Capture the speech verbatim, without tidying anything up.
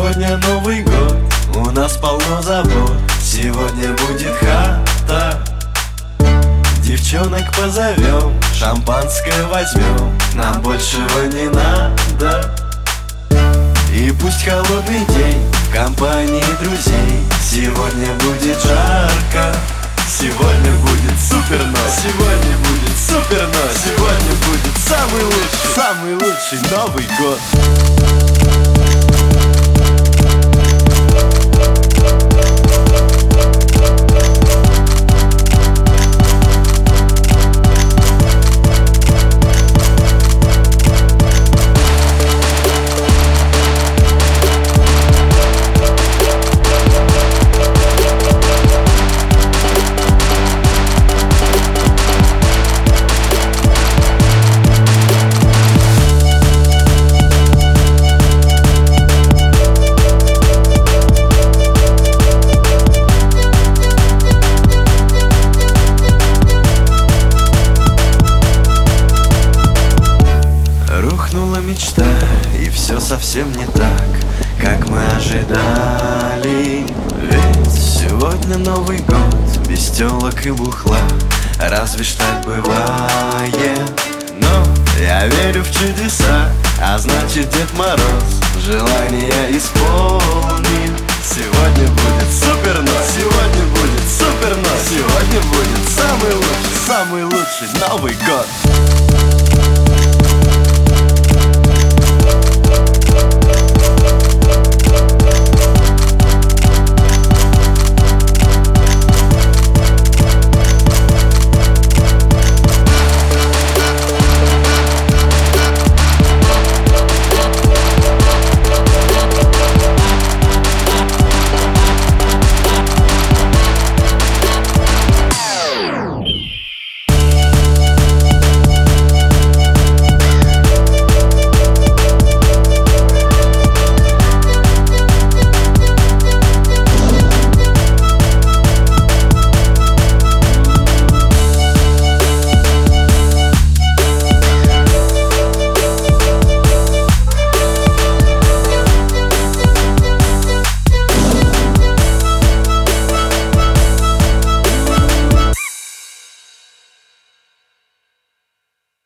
Сегодня Новый год, у нас полно забот. Сегодня будет хата. Девчонок позовем, шампанское возьмем, нам большего не надо. И пусть холодный день в компании друзей, сегодня будет жарко. Сегодня будет супер ночь, сегодня будет супер ночь, сегодня будет самый лучший, самый лучший Новый год. Рухнула мечта, и все совсем не так, как мы ожидали. Ведь сегодня Новый год, без телок и бухла, разве ж так бывает? Но я верю в чудеса, а значит Дед Мороз желание исполнит. Сегодня будет супер ночь, сегодня будет супер ночь, сегодня будет самый лучший, самый лучший Новый год.